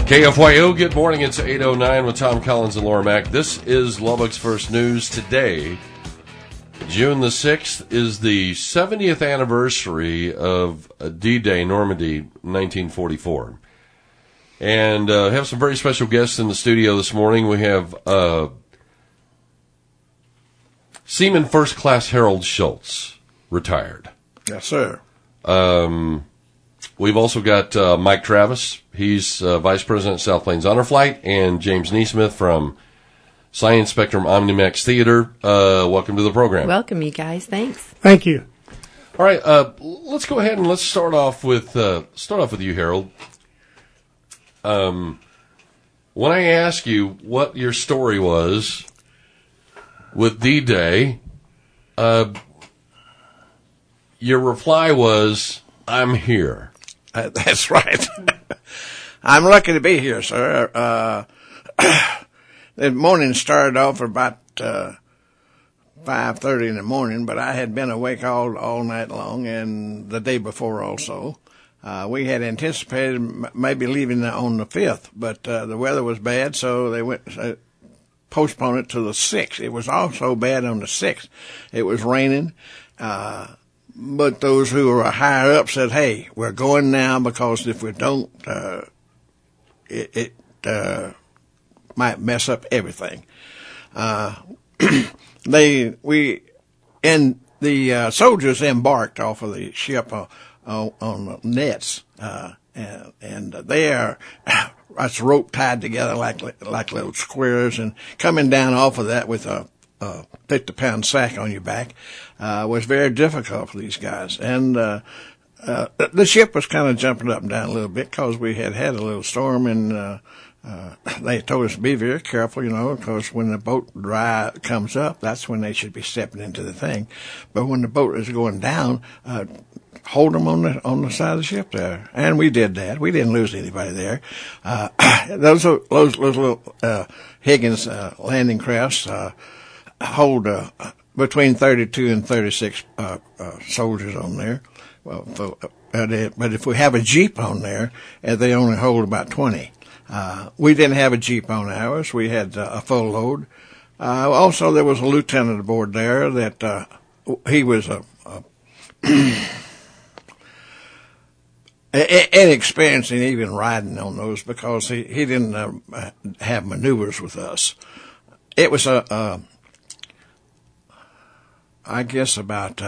KFYO, good morning. It's 8:09 with Tom Collins and Laura Mack. This is Lubbock's First News. Today, June the 6th, is the 70th anniversary of D-Day, Normandy, 1944. And have some very special guests in the studio this morning. We have Seaman First Class Harold Schultz, retired. Yes, sir. We've also got Mike Travis. He's Vice President, South Plains Honor Flight, and James Neesmith from Science Spectrum OmniMax Theater. Welcome to the program. Welcome, you guys. Thanks. Thank you. All right, let's go ahead and let's start off with you, Harold. When I asked you what your story was with D-Day, your reply was, "I'm here." That's right. I'm lucky to be here, sir. The morning started off at about 5:30 in the morning, but I had been awake all night long, and the day before also. We had anticipated maybe leaving on the 5th, but the weather was bad, so they went postponed it to the 6th. It was also bad on the 6th. It was raining. But those who were higher up said, "Hey, we're going now, because if we don't, it might mess up everything." The soldiers embarked off of the ship on nets, and they are that's rope tied together like little squares, and coming down off of that with a 50-pound sack on your back was very difficult for these guys. And the ship was kind of jumping up and down a little bit because we had a little storm, and they told us to be very careful, because when the boat comes up, that's when they should be stepping into the thing. But when the boat is going down, hold them on the side of the ship there. And we did that. We didn't lose anybody there. Those little Higgins landing crafts hold between 32 and 36 soldiers on there. Well, but if we have a Jeep on there, they only hold about 20. We didn't have a Jeep on ours. We had a full load. Also, there was a lieutenant aboard there that he was inexperienced in even riding on those, because he didn't have maneuvers with us. It was I guess about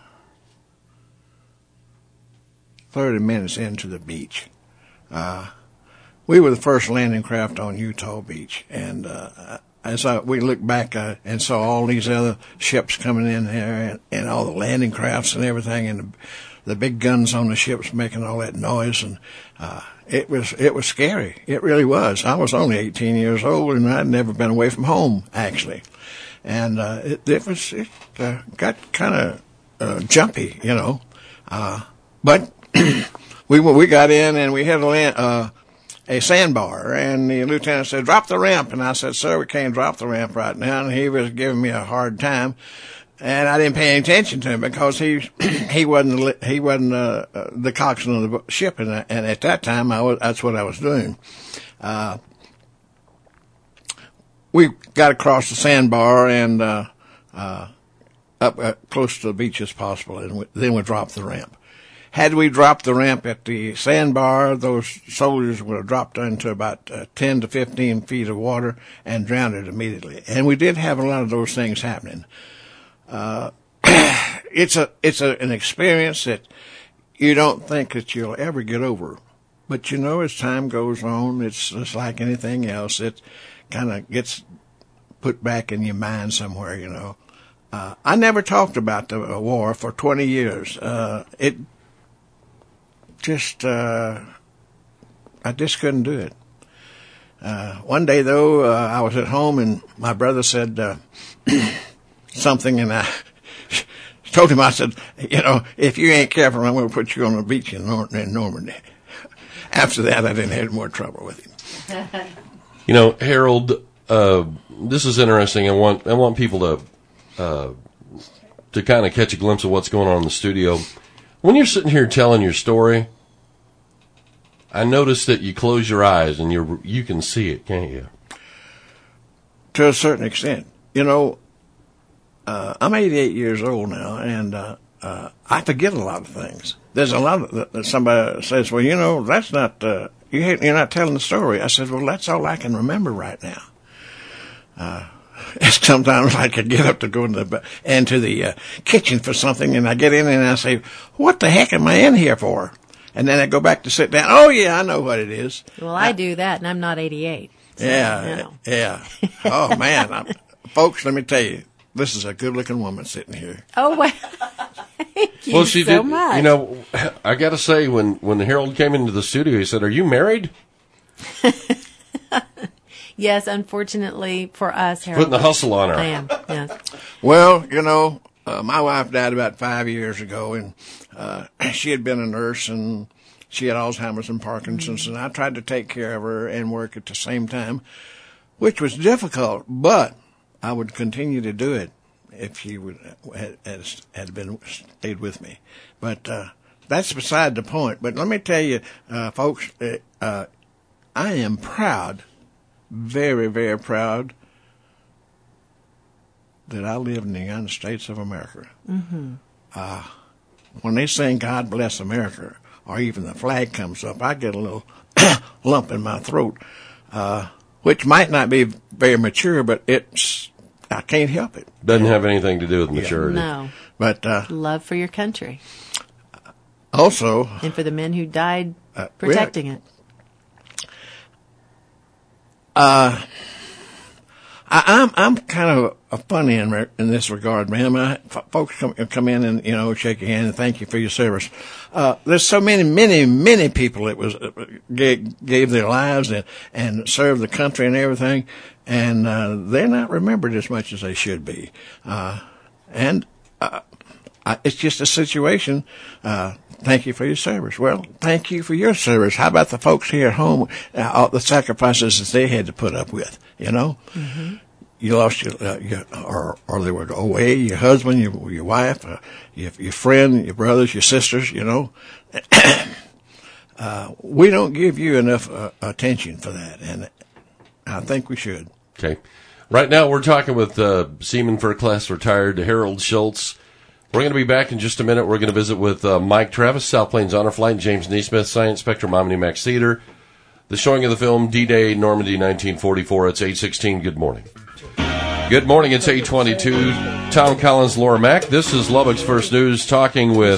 30 minutes into the beach. We were the first landing craft on Utah Beach, and as we looked back and saw all these other ships coming in there, and all the landing crafts and everything, and the big guns on the ships making all that noise, and it was scary. It really was. I was only 18 years old, and I'd never been away from home, actually. And it got kind of jumpy, but we got in, and we had a sandbar, and the lieutenant said, "Drop the ramp." And I said, "Sir, we can't drop the ramp right now." And he was giving me a hard time, and I didn't pay any attention to him, because he wasn't the coxswain of the ship, and at that time that's what I was doing. We got across the sandbar and up close to the beach as possible, and then we dropped the ramp. Had we dropped the ramp at the sandbar, those soldiers would have dropped into about 10 to 15 feet of water and drowned it immediately. And we did have a lot of those things happening. It's an experience that you don't think that you'll ever get over. But as time goes on, it's just like anything else. It kind of gets put back in your mind somewhere, I never talked about the war for 20 years. I just couldn't do it. One day, though, I was at home, and my brother said something, and I told him, I said, "If you ain't careful, I'm going to put you on the beach in Normandy." After that, I didn't have more trouble with him. Harold, this is interesting. I want people to kind of catch a glimpse of what's going on in the studio. When you're sitting here telling your story, I noticed that you close your eyes and you can see it, can't you? To a certain extent. I'm 88 years old now, and I forget a lot of things. There's a lot that somebody says, well, that's not, you're not telling the story. I said, well, that's all I can remember right now. Sometimes I could get up to go into the kitchen for something, and I get in and I say, what the heck am I in here for? And then I go back to sit down. Oh, yeah, I know what it is. Well, I do that, and I'm not 88. So, yeah. Oh, man. Folks, let me tell you, this is a good-looking woman sitting here. Oh, well, thank you she so did, much. I got to say, when Harold came into the studio, he said, are you married? Yes, unfortunately for us, Harold. Putting the hustle on her. I am, yes. Well, my wife died about 5 years ago, and she had been a nurse, and she had Alzheimer's and Parkinson's, and I tried to take care of her and work at the same time, which was difficult, but I would continue to do it if she had stayed with me. But that's beside the point. But let me tell you, folks, I am proud, very, very proud, that I live in the United States of America. Mm-hmm. When they sing "God Bless America," or even the flag comes up, I get a little lump in my throat, which might not be very mature, but I can't help it. Doesn't have anything to do with maturity. No. But love for your country. Also, and for the men who died protecting it. I'm kind of funny in this regard, ma'am. Folks come in and shake your hand and thank you for your service. There's so many people that gave their lives and served the country and everything, and they're not remembered as much as they should be. It's just a situation. Thank you for your service. Well, thank you for your service. How about the folks here at home, all the sacrifices that they had to put up with, Mm-hmm. You lost or they were away, your husband, your wife, your friend, your brothers, your sisters, We don't give you enough attention for that, and I think we should. Okay. Right now we're talking with Seaman First Class Retired Harold Schultz. We're going to be back in just a minute. We're going to visit with Mike Travis, South Plains Honor Flight, James Neesmith, Science Spectrum Omni Max Theater. The showing of the film D-Day, Normandy, 1944. It's 8:16. Good morning. Good morning. It's 8:22. Tom Collins, Laura Mack. This is Lubbock's First News, talking with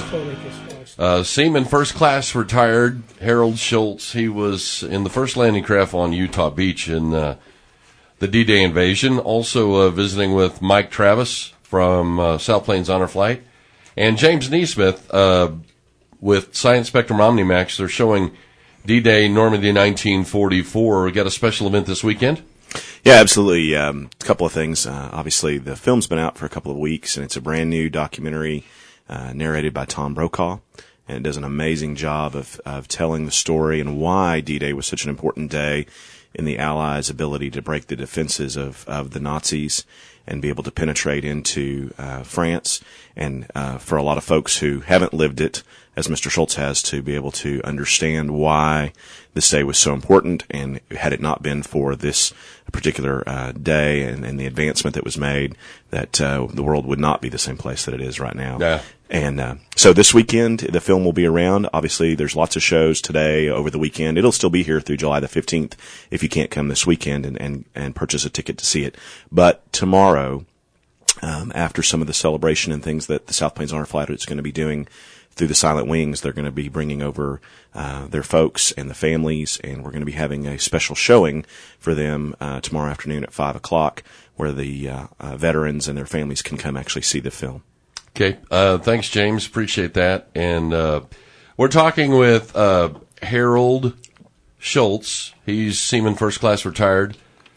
Seaman First Class Retired Harold Schultz. He was in the first landing craft on Utah Beach in the D-Day invasion. Also visiting with Mike Travis from South Plains Honor Flight. And James Neesmith with Science Spectrum OmniMax. They're showing D-Day, Normandy, 1944. We got a special event this weekend? Yeah, absolutely. A couple of things. Obviously, the film's been out for a couple of weeks, and it's a brand new documentary narrated by Tom Brokaw. And it does an amazing job of telling the story and why D-Day was such an important day in the Allies' ability to break the defenses of the Nazis and be able to penetrate into France. And for a lot of folks who haven't lived it, as Mr. Schultz has, to be able to understand why this day was so important, and had it not been for this particular day and the advancement that was made, that the world would not be the same place that it is right now. Yeah. And so this weekend, the film will be around. Obviously, there's lots of shows today, over the weekend. It'll still be here through July the 15th if you can't come this weekend and purchase a ticket to see it. But tomorrow, after some of the celebration and things that the South Plains Honor Flight is going to be doing through the Silent Wings, they're going to be bringing over their folks and the families, and we're going to be having a special showing for them tomorrow afternoon at 5 o'clock, where the veterans and their families can come actually see the film. Okay. Thanks, James. Appreciate that. And we're talking with Harold Schultz. He's Seaman First Class Retired.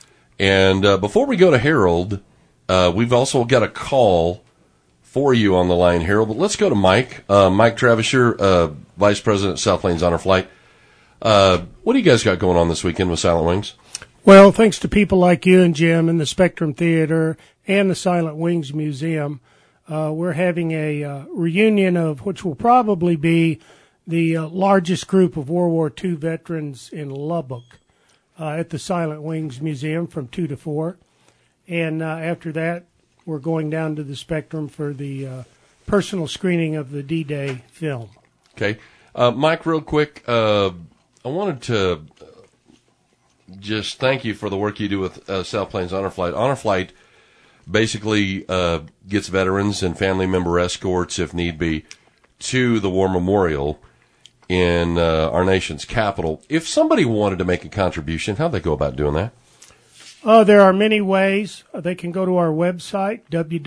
And before we go to Harold, we've also got a call for you on the line, Harold. But let's go to Mike. Mike Travis, you're Vice President of South Plains Honor Flight. What do you guys got going on this weekend with Silent Wings? Well, thanks to people like you and Jim and the Spectrum Theater and the Silent Wings Museum, we're having a reunion of which will probably be the largest group of World War II veterans in Lubbock at the Silent Wings Museum from 2 to 4. And after that, we're going down to the Spectrum for the personal screening of the D-Day film. Okay. Mike, real quick, I wanted to just thank you for the work you do with South Plains Honor Flight. Honor Flight basically gets veterans and family member escorts, if need be, to the War Memorial in our nation's capital. If somebody wanted to make a contribution, how'd they go about doing that? There are many ways. They can go to our website,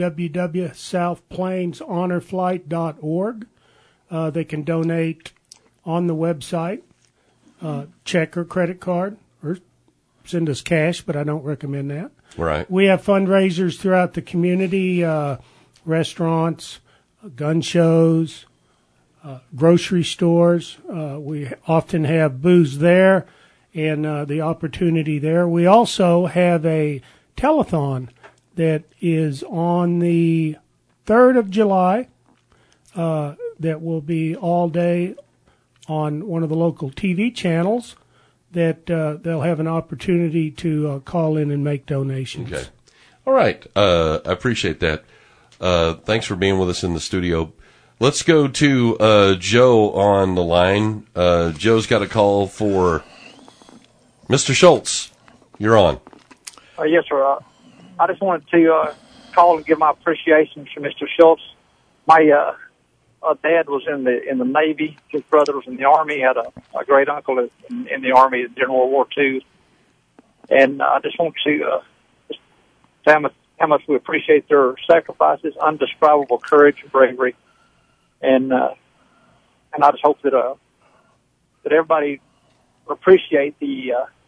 www.southplainshonorflight.org. They can donate on the website, check or credit card, or send us cash, but I don't recommend that. Right. We have fundraisers throughout the community, restaurants, gun shows, grocery stores. We often have booze there and the opportunity there. We also have a telethon that is on the 3rd of July that will be all day on one of the local TV channels that they'll have an opportunity to call in and make donations. Okay. All right. I appreciate that. Thanks for being with us in the studio. Let's go to Joe on the line. Joe's got a call for Mr. Schultz. You're on. Yes, sir. I just wanted to call and give my appreciation to Mr. Schultz. My dad was in the Navy. His brother was in the Army. He had a great uncle in the Army during World War II. And I just want to tell them how much we appreciate their sacrifices, undescribable courage and bravery. And I just hope that everybody appreciate the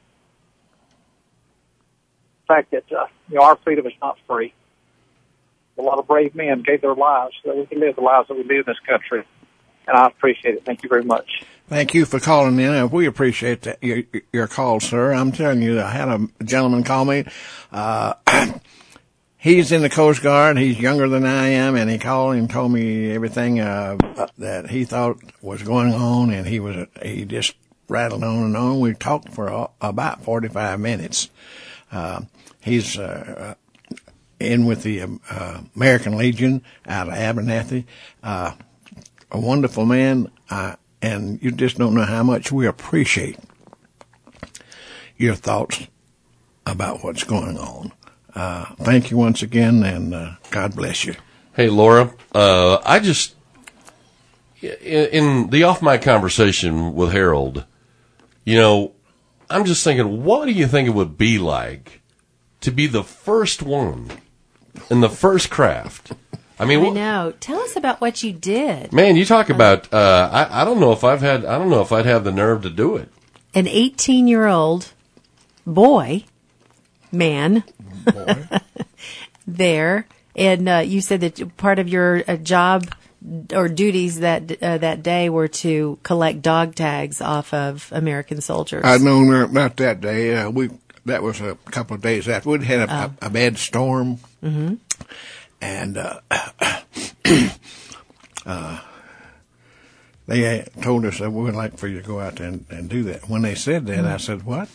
fact that our freedom is not free. A lot of brave men gave their lives so that we can live the lives that we live in this country, and I appreciate it. Thank you very much. Thank you for calling in. We appreciate that, your call, sir. I'm telling you, I had a gentleman call me. He's in the Coast Guard. He's younger than I am, and he called and told me everything that he thought was going on, and he just rattled on and on. We talked for about 45 minutes. He's in with the American Legion out of Abernathy. A wonderful man, and you just don't know how much we appreciate your thoughts about what's going on. Thank you once again, and God bless you. Hey, Laura, I just, in the off-mic conversation with Harold, I'm just thinking, what do you think it would be like to be the first one in the first craft? I know. Tell us about what you did. Man, you talk about, I don't know if I'd have the nerve to do it. An 18-year-old man, there, and you said that part of your job or duties that day were to collect dog tags off of American soldiers. I know not that day. That was a couple of days after. We'd had a bad storm, and they told us that we would like for you to go out there and do that. When they said that, I said, "What?"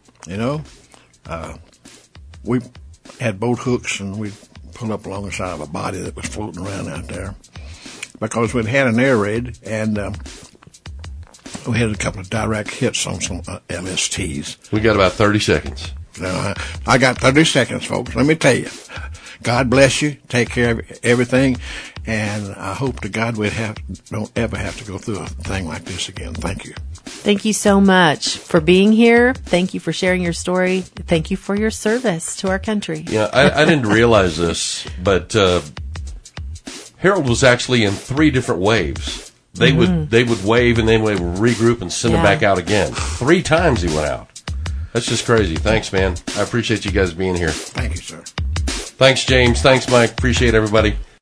We had boat hooks, and we pulled up along the side of a body that was floating around out there because we'd had an air raid, and we had a couple of direct hits on some LSTs. We got about 30 seconds. No, I got 30 seconds, folks. Let me tell you. God bless you. Take care of everything. And I hope to God we don't ever have to go through a thing like this again. Thank you. Thank you so much for being here. Thank you for sharing your story. Thank you for your service to our country. Yeah, I didn't realize this, but Harold was actually in 3 different waves. They would wave, and then we would regroup and send him back out again. 3 times he went out. That's just crazy. Thanks, man. I appreciate you guys being here. Thank you, sir. Thanks, James. Thanks, Mike. Appreciate everybody.